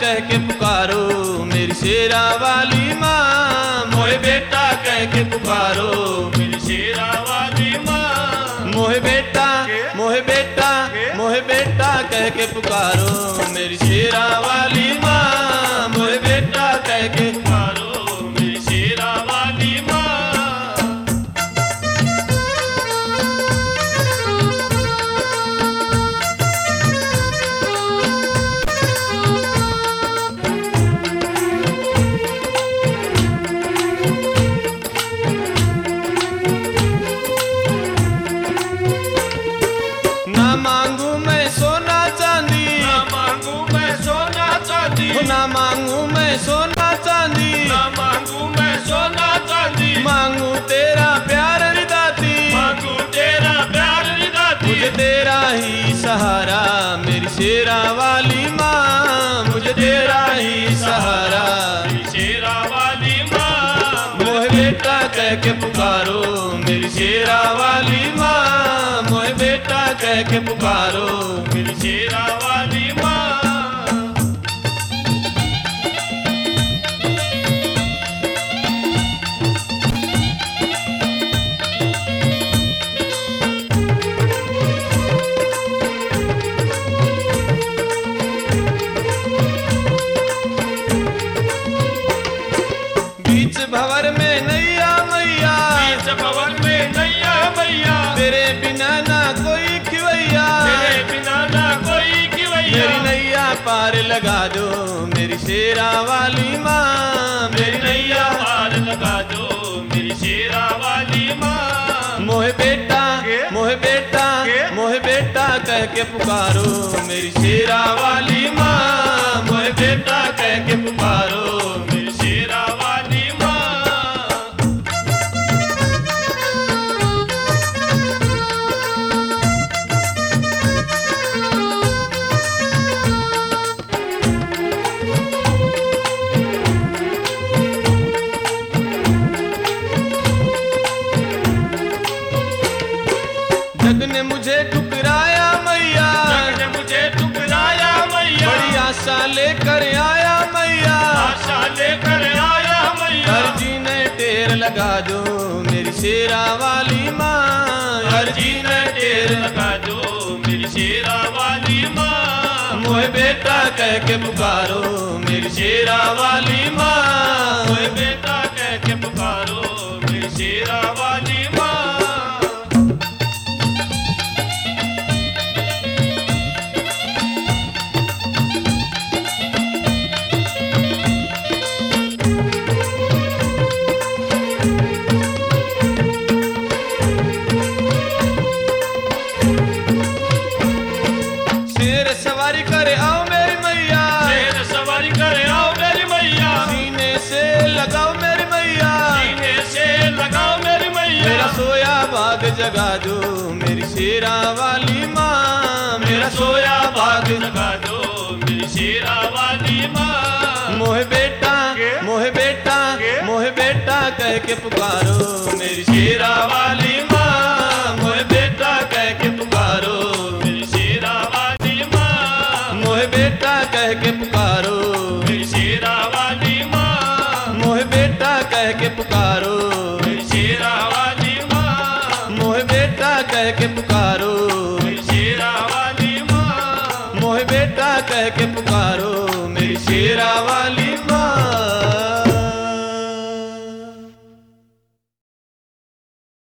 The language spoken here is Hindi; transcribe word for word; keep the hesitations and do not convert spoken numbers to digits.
कह के पुकारो मेरी शेरा वाली माँ, मोहे बेटा कह के पुकारो मेरी शेरा वाली माँ। मोहे बेटा मोहे बेटा मोहे बेटा कह के पुकारो मेरी शेरा वाली माँ, मोहे बेटा कह के पुकारो मेरी शेरा वाली माँ। ना मांगू मैं सोना चांदी, ना मांगू मैं सोना चांदी, ना मांगू मैं सोना चांदी, ना मांगू मैं सोना चांदी। मांगू तेरा प्यार निदाती, मांगू तेरा प्यार निदाती। मुझे तेरा ही सहारा मेरी शेरा वाली माँ, मुझे तेरा ही सहारा मेरी शेरा वाली माँ। मोहे बेटा कह के पुकारो मेरी शेरा वाली माँ, मोहे बेटा कह के पुकारो मेरी शेरा वाली माँ। बीच भंवर में नैया मैया, बीच भंवर में नैया मैया, तेरे बिना ना कोई खिवैया, तेरे बिना ना कोई खिवैया। मेरी नैया पार लगा दो मेरी शेरा वाली माँ, मेरी नैया पार लगा दो मेरी शेरा वाली माँ। मोहे बेटा मोहे बेटा मोहे बेटा कह के पुकारो मेरी शेरा वाली माँ, मोहे बेटा कह के पुकारो मेरी शेरा वाली माँ। जग ने मुझे ठुकराया मैया, जग ने मुझे ठुकराया मैया, बड़ी आशा लेकर आया मैया, आशा लेकर आया मैया। हर जी ने टेर लगा दो मेरी शेरा वाली माँ, हर जी ने टेर लगा दो मेरी शेरा वाली माँ। मोहे बेटा कह के पुकारो मेरी शेरा वाली माँ, मोहे बेटा कह के पुकारो मेरी शेरा वाली माँ। शेर सवारी करे आओ मेरी मैया, शेर सवारी करे आओ मेरी मैया, सीने से लगाओ मेरी मैया, सीने से लगाओ मेरी मैया। मेरा सोया भाग जगा दो मेरी शेरा वाली माँ, मेरा सोया भाग लगा दो मेरी शेरा वाली माँ। मोहे बेटा मोहे बेटा मोहे बेटा कह के पुकारो मेरी शेरा वाली माँ, मोहे बेटा कह के पुकारो मेरी शेरा वाली माँ। मोहे बेटा कह के पुकारो मेरी शेरा वाली माँ। मोहे बेटा कह के पुकारो मेरी शेरा वाली माँ। मोहे बेटा कह के पुकारो मेरी शेरा वाली माँ। मोहे बेटा कह के पुकारो मेरी शेरा वाली